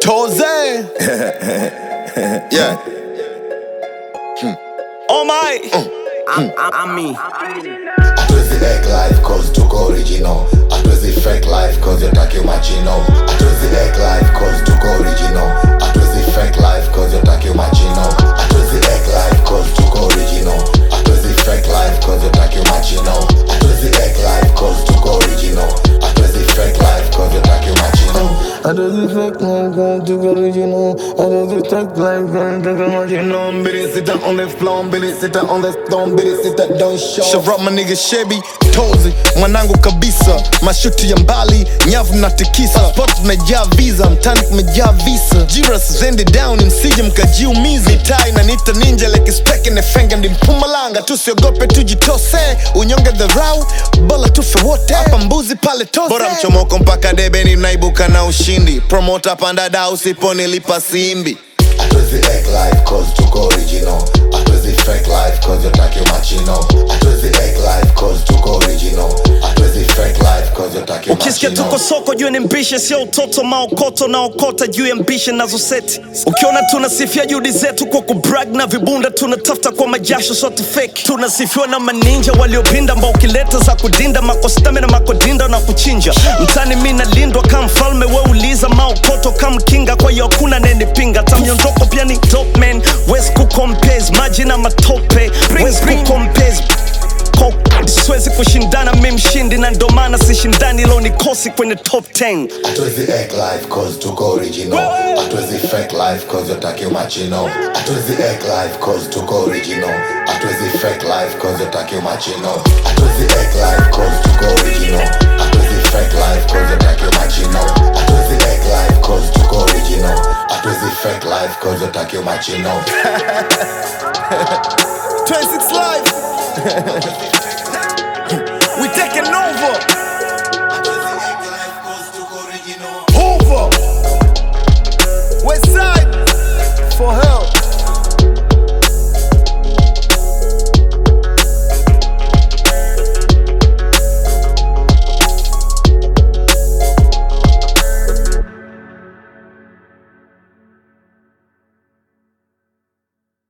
Toze. Yeah. Oh my. I'm me. Hatuwezi act life cause tuko original. Hatuwezi fake life cause yotaki machino. Hatuwezi act life cause tuko original. Hatuwezi fake life cause yotaki machino. Hatuwezi act life cause tuko original. Hatuwezi fake life cause yotaki machino. Hatuwezi act life cause tuko original. Hatuwezi fake life cause yotaki machino. Hatuwezi fake life cause tuko original. Hatuwezi fake life cause tuko machino. Billy sit down on the floor, Billy sit down on the stone, Billy sit down, don't show. Sharap my nigga Chevy, Tozi, mwanangu kabisa. Mashuti ya mbali, nyavu na tikisa. Spot tumejaa visa, mtani kumejaa visa. Jiras zende down, msije mkajiumiza. Mitai na nita ninja like spec in fenga ndi Mpumalanga. Tusiogope tujitose, unyonge dharau, bola tufe wote. Hapa mbuzi pale Toze. Bora mchomoko mpaka debe ni mnaibuka na ushindi. Promoter panda da usiponilipa simbi. Hatuwezi act life cause tuko original. Hatuwezi fake life cause yotaki machino. Hatuwezi act life cause tuko original. Hatuwezi fake life cause yotaki machino. Ukisikia tuko soko juu ni mbishe, sio utoto maokoto na okota juu ya mbishe nazo seti. Ukiona tunasifia juhudi zetu kwa kubrag na vibunda tunatafuta kwa majasho sote fake. Tunasifiwa na maninja waliopinda ambao ukileta za kudinda makostame na makodinda na kuchinja. Mtani mimi nalindwa kama mfalme, we uliza maokoto kama kinga, kwa hiyo hakuna nenipinga. Tamyondoko pia ni dope man, wezi kukompez maji na matope, wezi kukompez siwezi kushindana mimi mshindi, na ndo maana sishindani leo nikosi kwenye top 10. Hatuwezi act life cause tuko original. Hatuwezi fake life cause yotaki machino. Hatuwezi act life cause tuko original. Hatuwezi fake life cause yotaki machino. Hatuwezi act life cause tuko original. Hatuwezi fake life cause yotaki machino. Hatuwezi act life cause tuko original. Hatuwezi fake life cause yotaki machino. 26 live. We taking over.